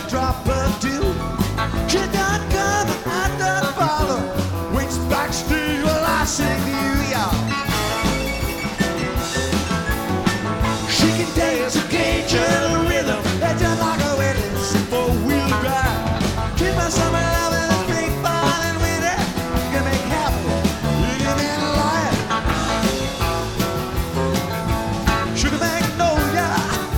drop of dew. She don't come and don't follow. Wings backstage while I sing to you, y'all. She can dance a Cajun rhythm. That's just like a wedding four-wheel drive. Keep my summer loving the big falling with her. You can make happy, you can make life. Sugar magnolia,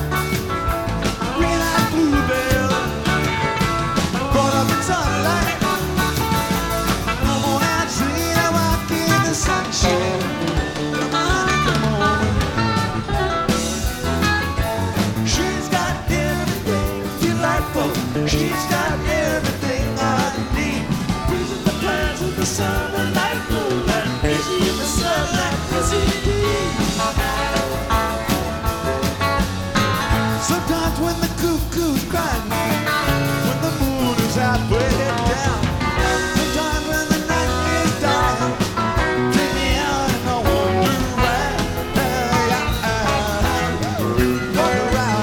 green eyed bluebell, caught up in sunlight. Come on and see I walk in the sunshine. Come on, come on. She's got everything delightful. She's got everything I need. Breezing the plants with the summer light moonlight, crazy in the sunlight, crazy indeed. Sometimes when the cuckoo's crying, when the moon is halfway down, sometimes when the night is dark, take me out and I wonder why. Walk around.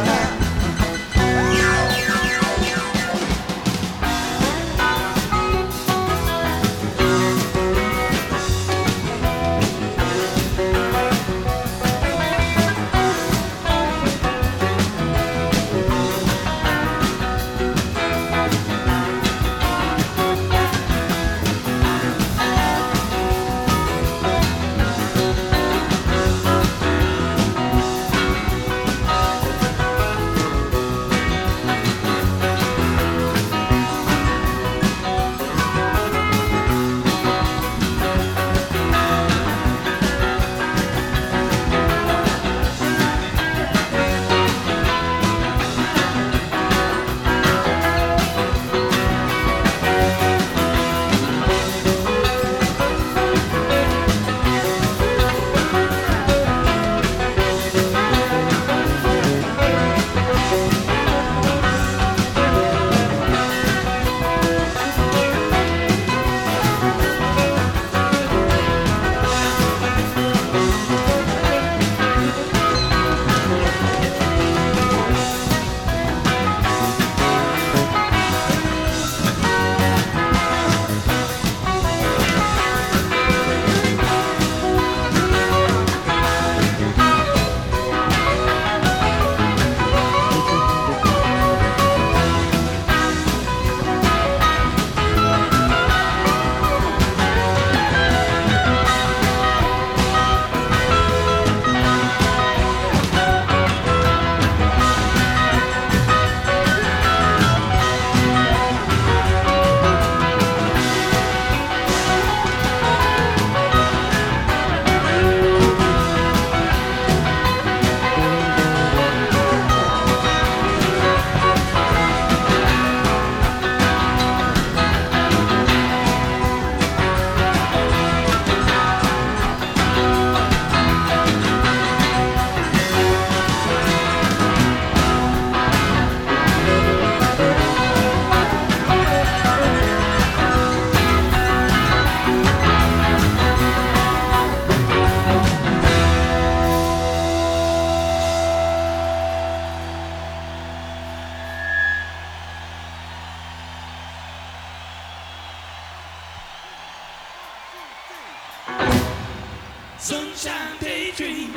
Sunshine daydream,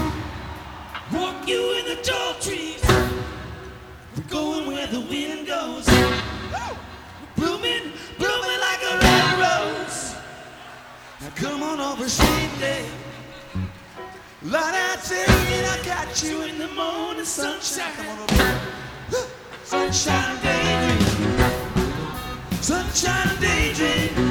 walk you in the tall trees. We're going where the wind goes, blooming, blooming like a red rose. Now come on over, sweet day. Light out singing, I got you in the morning sunshine. Come on over. Sunshine daydream, sunshine daydream.